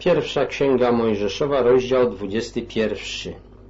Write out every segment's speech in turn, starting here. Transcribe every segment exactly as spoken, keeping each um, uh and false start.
Pierwsza Księga Mojżeszowa, rozdział dwudziesty pierwszy.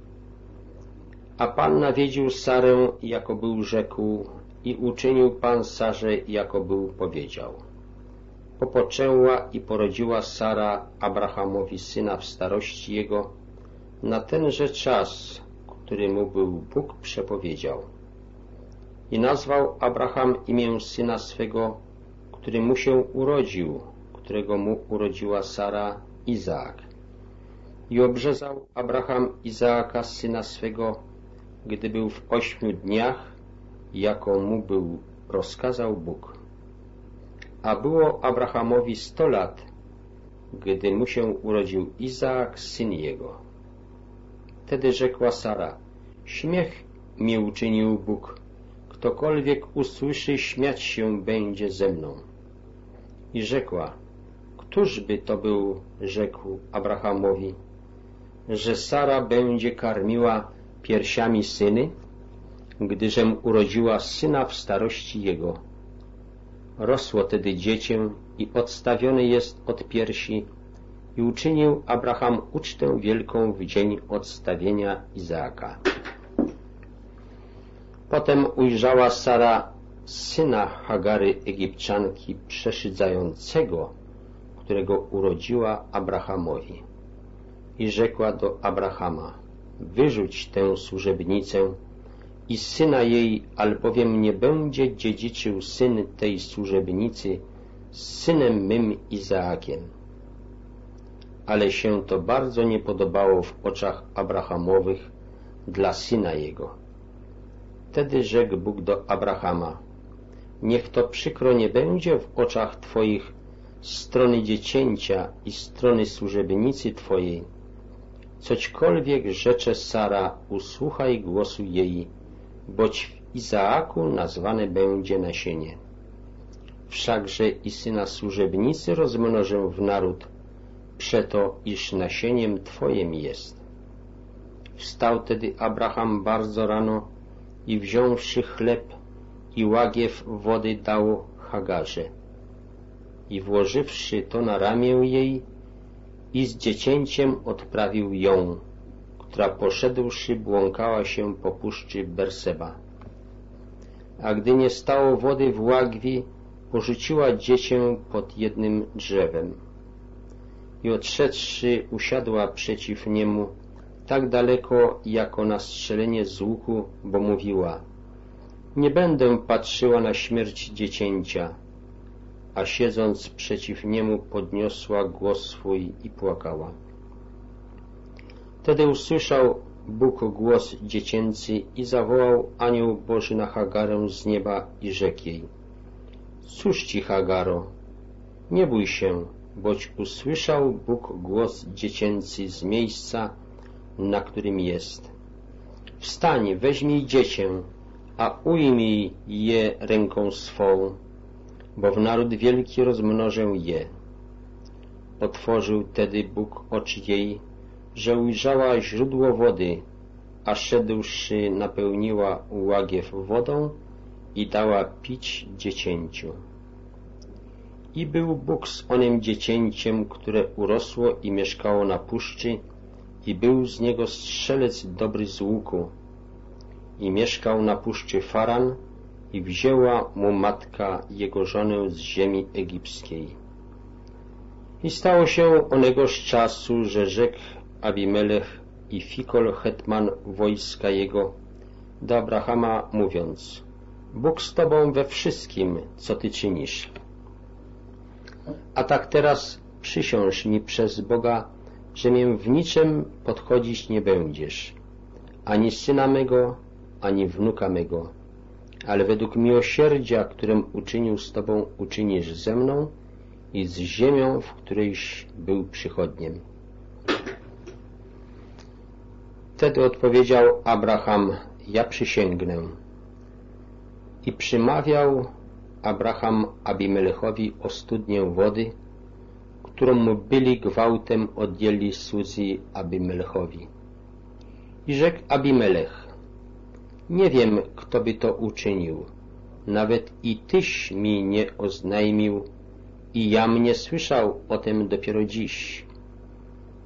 A Pan nawiedził Sarę, jako był rzekł, i uczynił Pan Sarze, jako był powiedział. Popoczęła i porodziła Sara Abrahamowi syna w starości jego, na tenże czas, który mu był Bóg przepowiedział. I nazwał Abraham imię syna swego, który mu się urodził, którego mu urodziła Sara, Izaak. I obrzezał Abraham Izaaka syna swego, gdy był w ośmiu dniach, jako mu był rozkazał Bóg. A było Abrahamowi sto lat, gdy mu się urodził Izaak, syn jego. Wtedy rzekła Sara: śmiech mi uczynił Bóg, ktokolwiek usłyszy, śmiać się będzie ze mną. I rzekła: któż by to był, rzekł Abrahamowi, że Sara będzie karmiła piersiami syny, gdyżem urodziła syna w starości jego. Rosło tedy dziecię i odstawiony jest od piersi, i uczynił Abraham ucztę wielką w dzień odstawienia Izaaka. Potem ujrzała Sara syna Hagary Egipczanki przeszydzającego, którego urodziła Abrahamowi. I rzekła do Abrahama: wyrzuć tę służebnicę i syna jej, albowiem nie będzie dziedziczył syn tej służebnicy z synem mym Izaakiem. Ale się to bardzo nie podobało w oczach Abrahamowych dla syna jego. Wtedy rzekł Bóg do Abrahama: niech to przykro nie będzie w oczach twoich strony dziecięcia i strony służebnicy twojej. Coćkolwiek rzecze Sara, usłuchaj głosu jej, boć w Izaaku nazwane będzie nasienie. Wszakże i syna służebnicy rozmnożę w naród, przeto iż nasieniem twojem jest. Wstał tedy Abraham bardzo rano i wziąwszy chleb i łagiew wody dał Hagarze. I włożywszy to na ramię jej i z dziecięciem odprawił ją, która poszedłszy błąkała się po puszczy Berseba. A gdy nie stało wody w łagwi, porzuciła dziecię pod jednym drzewem. I odszedłszy usiadła przeciw niemu, tak daleko jako na strzelenie z łuku, bo mówiła: nie będę patrzyła na śmierć dziecięcia. A siedząc przeciw niemu podniosła głos swój i płakała. Wtedy usłyszał Bóg głos dziecięcy i zawołał anioł Boży na Hagarę z nieba i rzekł jej: cóż ci, Hagaro, nie bój się, boć usłyszał Bóg głos dziecięcy z miejsca, na którym jest. Wstań, weźmij dziecię, a ujmij je ręką swą, bo w naród wielki rozmnożę je. Otworzył tedy Bóg oczy jej, że ujrzała źródło wody, a szedłszy napełniła łagiew wodą i dała pić dziecięciu. I był Bóg z onym dziecięciem, które urosło i mieszkało na puszczy, i był z niego strzelec dobry z łuku. I mieszkał na puszczy Faran, i wzięła mu matka jego żonę z ziemi egipskiej. I stało się onegoż czasu, że rzekł Abimelech i Fikol hetman wojska jego do Abrahama, mówiąc: Bóg z tobą we wszystkim, co ty czynisz. A tak teraz przysiąż mi przez Boga, że mię w niczym podchodzić nie będziesz, ani syna mego, ani wnuka mego, ale według miłosierdzia, którym uczynił z tobą, uczynisz ze mną i z ziemią, w którejś był przychodniem. Wtedy odpowiedział Abraham: ja przysięgnę. I przymawiał Abraham Abimelechowi o studnię wody, którą mu byli gwałtem odjęli słudzy Abimelechowi. I rzekł Abimelech: nie wiem, kto by to uczynił, nawet i tyś mi nie oznajmił, i ja mnie słyszał o tym dopiero dziś.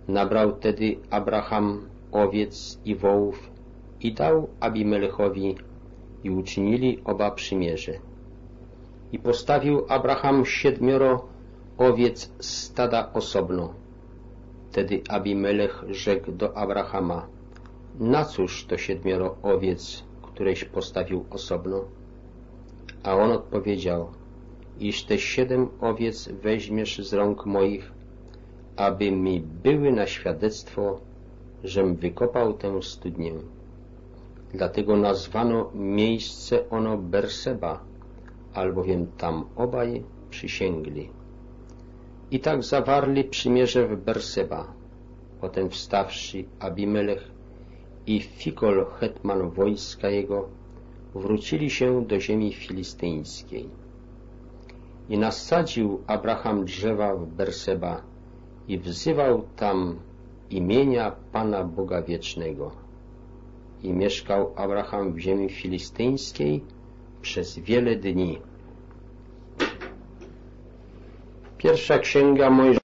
Nabrał tedy Abraham owiec i wołów i dał Abimelechowi, i uczynili oba przymierze. I postawił Abraham siedmioro owiec stada osobno. Wtedy Abimelech rzekł do Abrahama: na cóż to siedmioro owiec, któreś postawił osobno? A on odpowiedział: iż te siedem owiec weźmiesz z rąk moich, aby mi były na świadectwo, żem wykopał tę studnię. Dlatego nazwano miejsce ono Berseba, albowiem tam obaj przysięgli. I tak zawarli przymierze w Berseba. Potem wstawszy Abimelech i Fikol, hetman wojska jego, wrócili się do ziemi filistyńskiej. I nasadził Abraham drzewa w Berseba i wzywał tam imienia Pana Boga Wiecznego. I mieszkał Abraham w ziemi filistyńskiej przez wiele dni. Pierwsza księga Mojżesza.